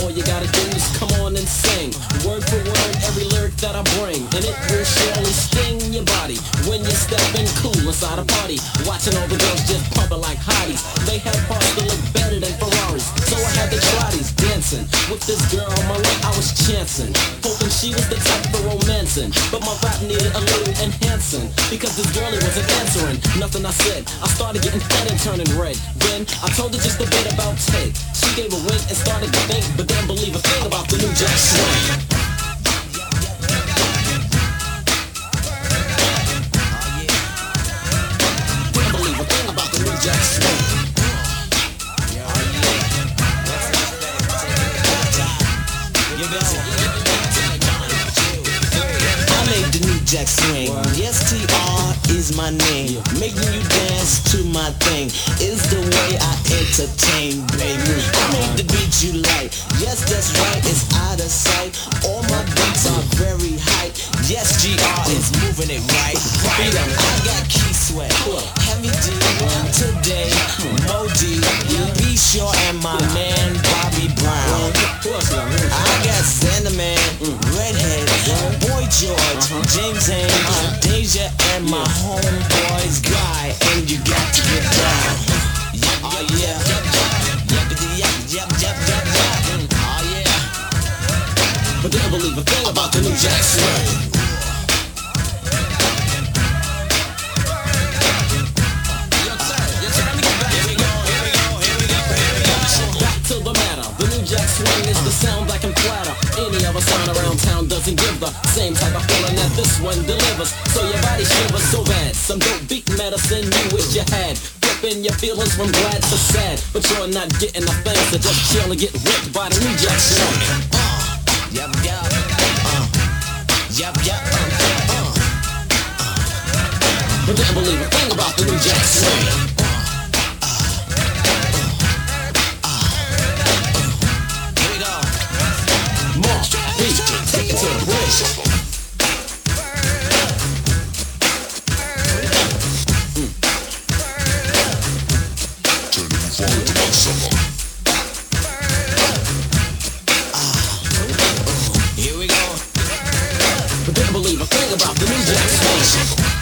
All you gotta do is come on and sing, word for word, every lyric that I bring, and it will surely sting your body when you're stepping cool inside a party, watching all the girls just pumping like hotties. They have parts that look better than Ferraris, so I had to try these dancing with this girl on my way. I was chancing, hoping she was the type for romancing, but my rap needed a little enhancing because this girlie wasn't answering nothing I said. I started getting fed and turning red. Then I told her just a bit about Ted. She gave a wink and started to think, but didn't believe a thing about the New Jack Swing. Didn't believe a thing about the New Jack Swing. I made the New Jack Swing. Yes, TR is my name. Making you dance to my thing is the way I entertain, baby. I made the beat you like. Yes, that's right, it's out of sight. All my beats are very hype. Yes, GR is moving it right. I got Key Sweat, Heavy D, Today, Modi, Be Sure, and my man Bobby Brown. I got Sandman, Redhead, Boy George, James Haynes, Deja, and my homeboys Guy. And you got to get down. Oh yeah. Oh yeah. But didn't believe a thing about the New Jack Swing. Swing is the sound black and flatter. Any other sound around town doesn't give the same type of feeling that this one delivers. So your body shivers so bad. Some dope beat medicine you wish you had. Flipping your feelings from glad to sad. But you're not getting the thing, so just chill and get ripped by the New Jack Swing. Yup, yup. Yup, yup. But didn't believe a thing about the New Jack Swing. Take it to the bridge. Here we go. But didn't believe a thing about the New Jack Swing.